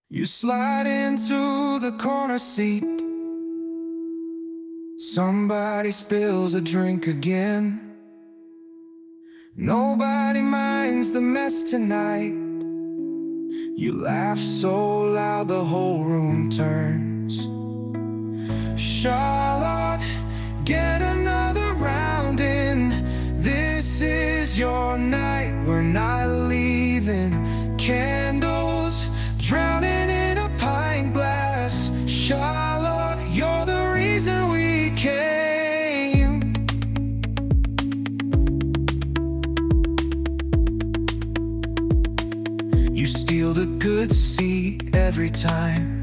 You slide into the corner seat. Somebody spills a drink again. Nobody minds the mess tonight. You laugh so loud the whole room turns. Charlotte, get another round in. This is your night, we're not leaving. Candles drowning in a pint glass. Charlotte, you're the reason we came. You steal the good seat every time.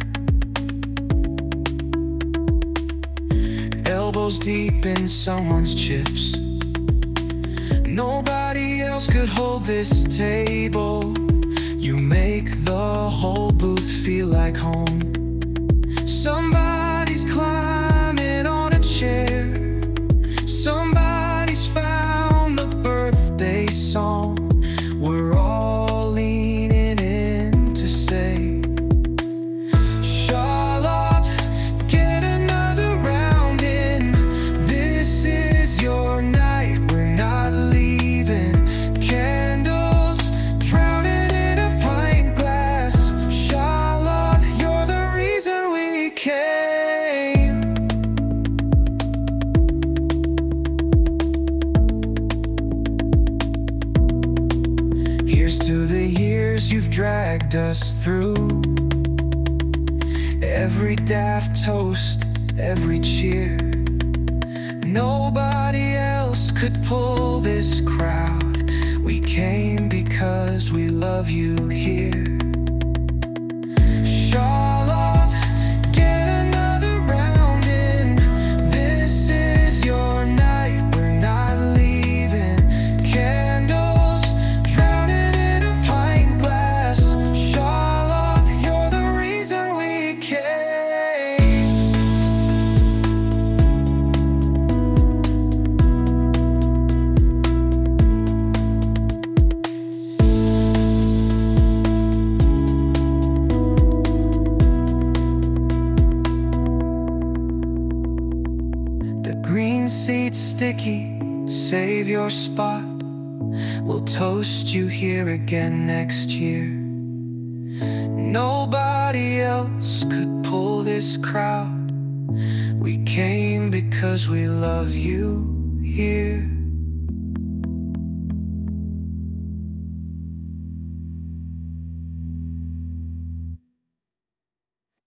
Elbows deep in someone's chips. Nobody else could hold this table. You make the whole booth feel like home. Somebody's climbing on a chair. Somebody's found the birthday song. We're all leaning in to say, Charlotte, get another round in. This is your night, we're not leaving. Candles drowning in a pint glass. Charlotte, you're the reason we came. Here's to the years you've dragged us through. Every daft toast, every cheer. Nobody else could pull this crowd. We came because we love you here. Charlotte, get another round in. This is your night, we're not leaving. Candles drowning in a pint glass. Charlotte, you're the reason we came. The green seat's sticky, save your spot. We'll toast you here again next year. Nobody else could pull this crowd. We came because we love you here.